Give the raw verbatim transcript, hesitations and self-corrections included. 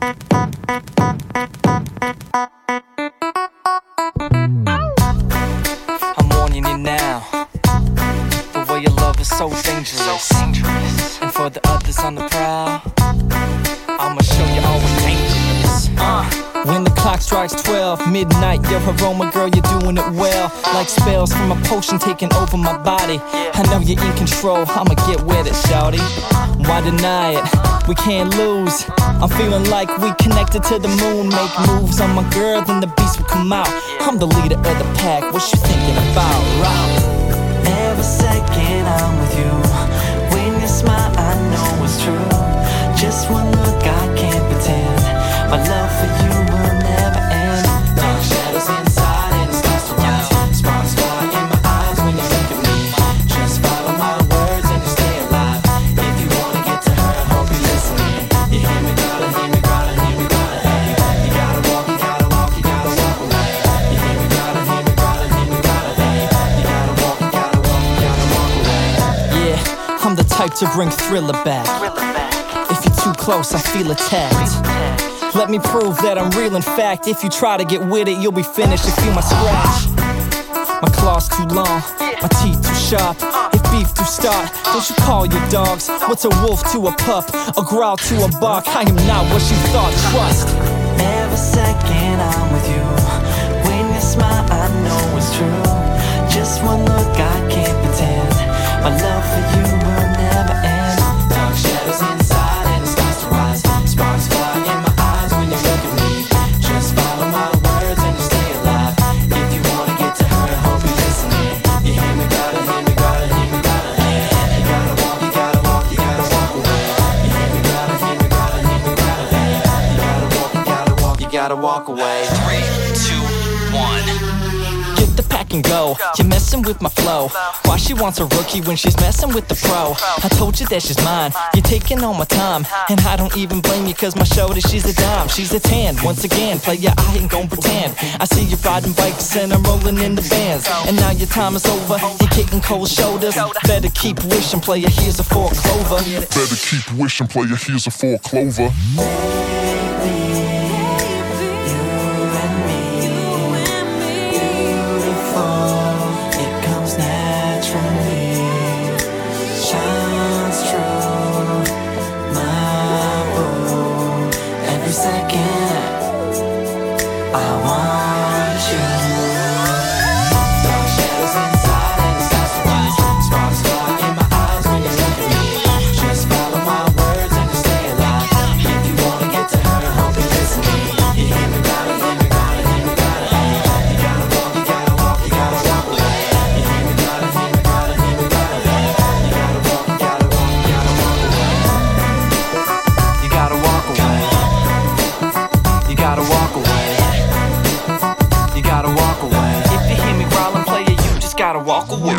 I'm warning you now, the way you love is so dangerous. And for the others on the prowl, I'ma show you always dangerous. uh. When the clock strikes twelve, midnight, your aroma, girl, you're doing it well. Like spells from a potion taking over my body. I know you're in control, I'ma get with it, shawty. Why deny it? We can't lose. I'm feeling like we connected to the moon. Make moves on my girl, then the beast will come out. I'm the leader of the pack, what you thinking about? Right? Every second I'm with you. When you smile, I know it's true. Just one look, I can't pretend. My love for you will never end. Dark shadows inside and it starts to rise. Sparks fly in my eyes when you look at me. Just follow my words and you stay alive. If you wanna get to her, hope you're listening. You hear me, gotta hear me, gotta hear me, gotta hear me. You gotta walk, you gotta walk, you gotta walk away. You hear me, gotta hear me, gotta hear me, gotta hear me. You gotta walk, you gotta walk, you gotta walk away. Yeah, I'm the type to bring Thriller back. If you're too close, I feel attacked. Let me prove that I'm real in fact. If you try to get with it, you'll be finished. You feel my scratch. My claws too long, my teeth too sharp. If beef do start, don't you call your dogs. What's a wolf to a pup, a growl to a bark? I am not what you thought, trust. Every second I'm with you. When you smile, I know it's true. Just one look, I can't pretend. My love for you will never end. Dark shadows inside and it starts to rise. Sparks fly in my eyes when you look at me. Just follow my words and you stay alive. If you wanna get to her, hope you're listening. You hear me, gotta hear me, gotta hear me, gotta hear me. You gotta walk, you gotta walk, you gotta walk away. You hear me, gotta hear me, gotta hear me, gotta hear me. You gotta walk, you gotta walk, you gotta walk away. Three, two, one. Get the pack and go. You're messing with my flow. Why she wants a rookie when she's messing with the pro? I told you that she's mine. You're taking all my time, and I don't even blame you, cause my shoulder, she's a dime. She's a tan. Once again, player, I ain't gon' pretend. I see you riding bikes and I'm rolling in the bands. And now your time is over. You're kicking cold shoulders. Better keep wishing, player, here's a four clover. Better keep wishing, player, here's a four clover. Gotta walk away.